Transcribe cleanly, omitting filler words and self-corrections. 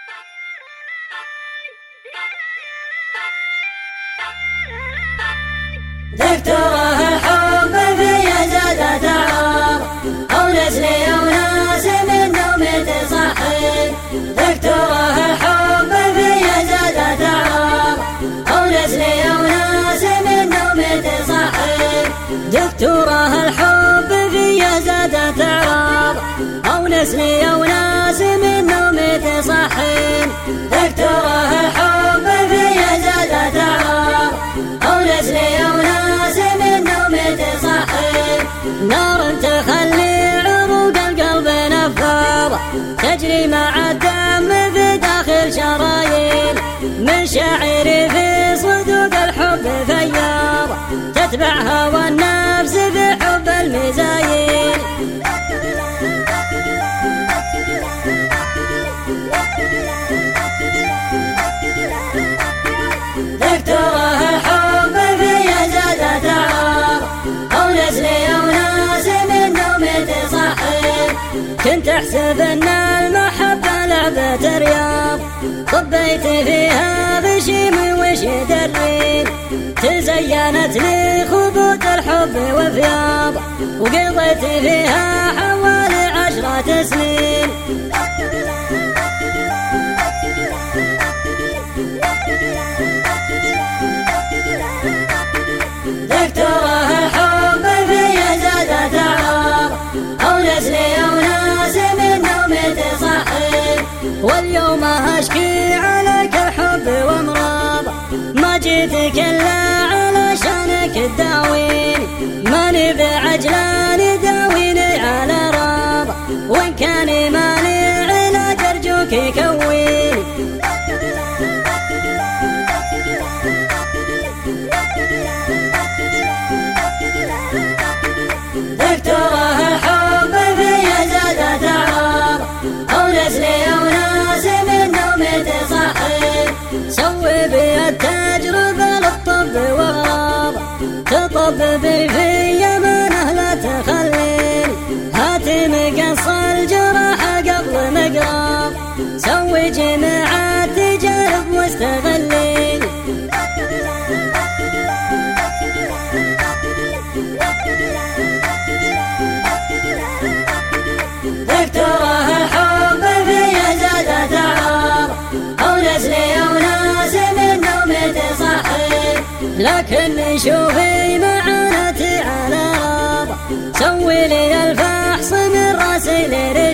دكتوره الحب في زادت عار، أو نسلي أو ناس من نوم تصحي. دكتوره الحب في زادت عار، أو نسلي أو ناس من نوم تصحي. دكتوره الحب في زادت عار، أو نسلي أو ناس من نوم تصحي. دكتوره الحب في زادت عار، أو نسلي أو ناس من نوم تصحي. نار تخلي عروق القلب نفاضة، تجري مع الدم في داخل شرايين. من شاعر في صدوق الحب فياضة، تتبع هوى النفس في حب المزايين. دكتوره الحب في زادت عار، أو نسلي أو ناس من نوم تصحي. كنت أحسب أن المحبة لعبة رياض، طبيت فيها غشيم وش درين. تزينت لي خطوط الحب وفياض، وقضيت فيها حوالي 10 سنين. دكتوره الحب في زادت عار، أو نسلي أو ناس من نوم تصحي. واليوم أشكي عليك الحب وامراض، ما جيتك إلا علشانك تداويني. ماني بعجلان داويني على راض، وإن كان ماني علاج أرجوك كويني. دكتوره الحب في زادت عار، أو نسلي أو ناس من نوم تصحي. سوي بي التجربة للطب وغراض، تطببي في منه لا تخليني. هاتي مقص الجراحة قبل مقراض، سوي جميع التجارب واستغليني. دكتوره الحب في زادت عار، أو نسلي أو ناس من نوم تصحي. لكن شوفي معاناتي على راض، سوي لي الفحص من راسي لرجلي.